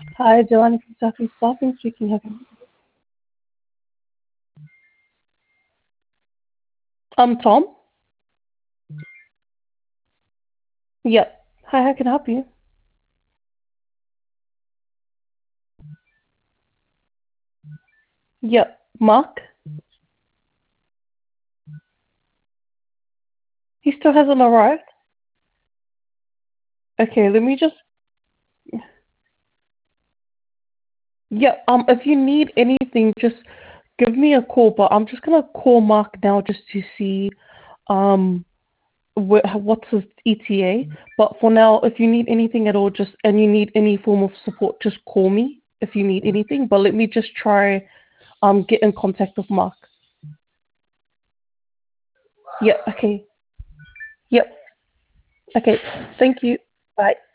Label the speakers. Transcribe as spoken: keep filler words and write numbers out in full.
Speaker 1: Hi, Joanna from Southeast Staffing speaking. How can I'm Tom. Yep. Hi, how can I help you? Yep. Mark? He still hasn't arrived? Okay, let me just Yep. Um if you need anything, just give me a call, but I'm just gonna call Mark now just to see um wh- what's his E T A. But for now, if you need anything at all, just and you need any form of support, just call me if you need anything. But let me just try um get in contact with Mark. Yep. Okay. Yep. Okay. Thank you. Bye.